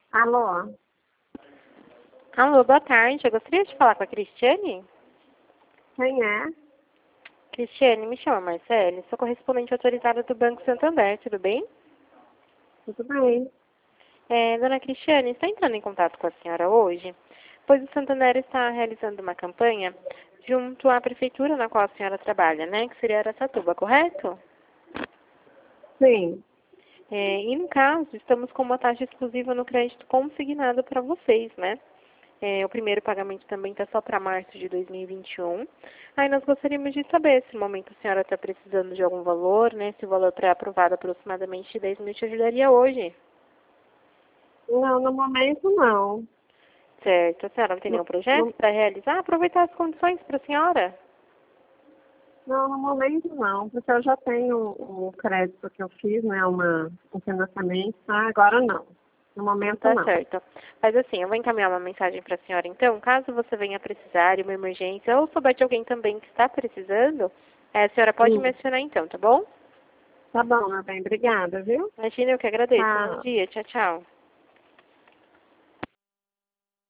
Alô? Alô, boa tarde. Eu gostaria de falar com a Cristiane. Quem é? Cristiane, me chama Marcele. Sou correspondente autorizada do Banco Santander, tudo bem? Tudo bem? Dona Cristiane, está entrando em contato com a senhora hoje, pois o Santander está realizando uma campanha junto à prefeitura na qual a senhora trabalha, né? Que seria Araçatuba, correto? Sim. E no caso, estamos com uma taxa exclusiva no crédito consignado para vocês, né? O primeiro pagamento também está só para março de 2021. Aí nós gostaríamos de saber se no momento a senhora está precisando de algum valor, né? Se o valor pré-aprovado aproximadamente de 10 mil te ajudaria hoje. Não, no momento não. Certo. A senhora não tem No, nenhum projeto no, para realizar? Aproveitar as condições para a senhora. não, no momento não, porque eu já tenho o crédito que eu fiz, né? Um financiamento, tá? Agora não. No momento Tá não. certo. Mas assim, eu vou encaminhar uma mensagem para a senhora então. Caso você venha precisar de uma emergência ou souber de alguém também que está precisando, a senhora pode me Sim. acionar então, tá bom? Tá bom, meu bem. Obrigada, viu? Imagina, eu que agradeço. Bom Tá. dia. Tchau, tchau.